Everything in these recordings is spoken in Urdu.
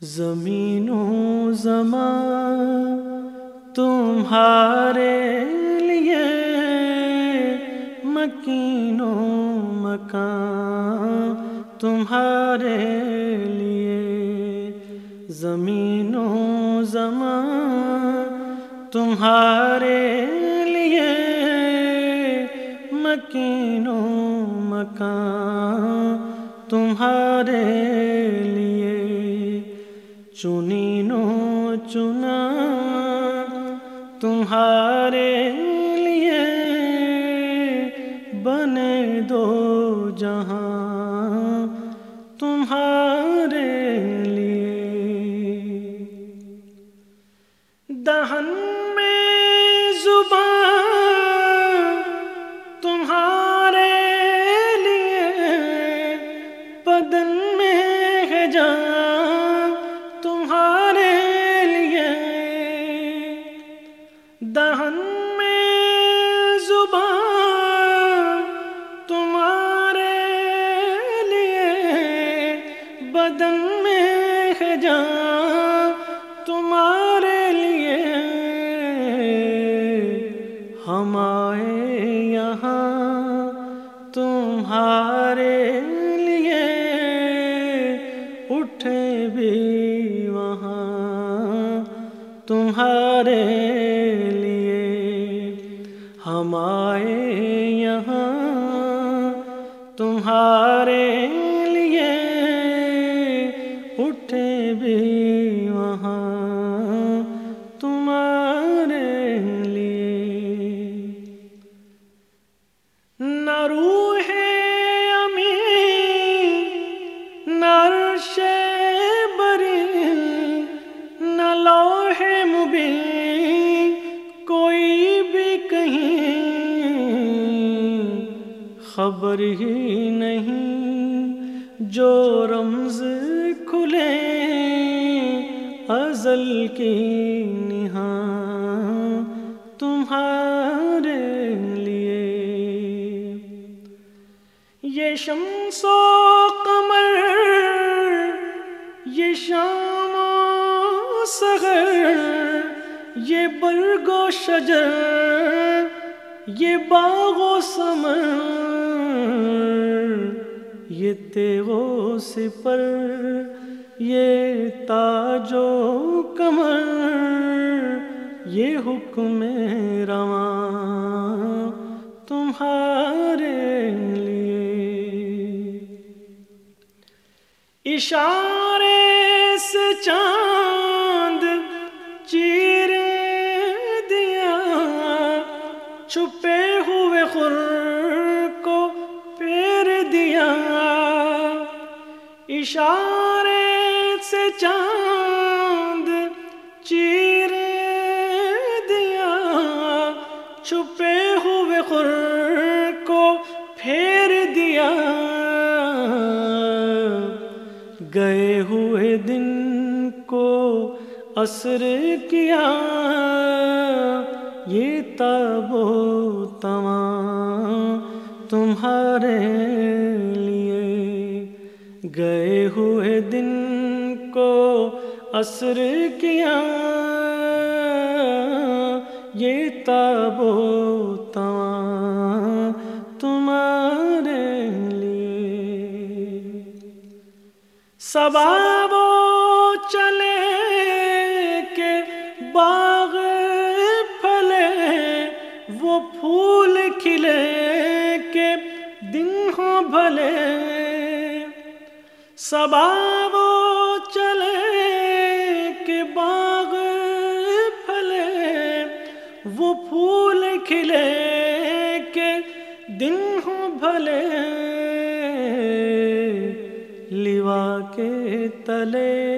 زمین و زمان تمہارے لیے، مکین و مکان تمہارے لیے، زمین و زمان تمہارے لیے، مکین و مکان تمہارے لیے، چنین و چنا تمہارے لیے، بنے دو جہاں تمہارے لیے، دہن میں زبان تمہارے لیے، بدن میں ہے جان تمہارے لیے، دہن میں زبان تمہارے لیے، بدن میں ہے جان تمہارے لیے، ہم آئے یہاں تمہارے لیے، اٹھے بھی وہاں تمہارے لیے، ہم آئے یہاں تمہارے لیے، اٹھے بھی وہاں تمہارے لیے، نہ روح امین نہ عرش بری نہ لوح مبین، کوئی بھی کہیں خبر ہی نہیں، جو رمز کھلے ازل کی نہاں تمہارے لیے، یہ شمس و قمر یہ شام و سحر، یہ برگ و شجر یہ باغ و ثمر، یہ تیغ و سپر یہ تاج و کمر، یہ حکم رواں تمہارے لیے، اشارے سے چاند چیر دیا، چھپے ہوئے خور کو پھیر دیا، اشارے سے چاند چیر دیا، چھپے ہوئے خور کو پھیر دیا، گئے ہوئے دن کو عصر کیا، یہ تاب و تواں تمہارے لیے، گئے ہوئے دن کو عصر کیا، یہ تاب و تواں تمہارے لیے، صبا وہ چلے کہ باغ پھلے، وہ پھول کھلے کہ دن ہوں بھلے، صبا وہ چلے کہ باغ پھلے، وہ پھول کھلے کہ دن ہوں بھلے، لیوا کے تلے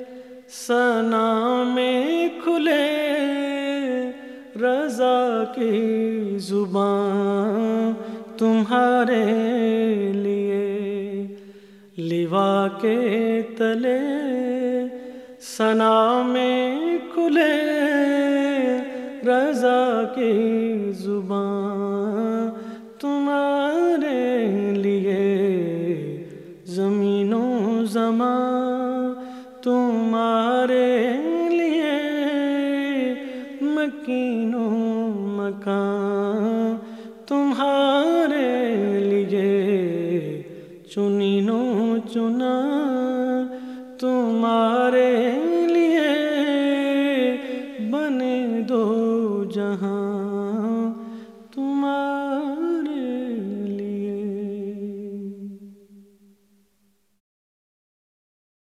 ثنا میں کھلے، رضا کی زبان تمہارے لیے، لیوا کے تلے ثنا میں کھلے، رضا کی زبان تمہارے لیے، زمین و زمان تمہارے لیے مکین و مکان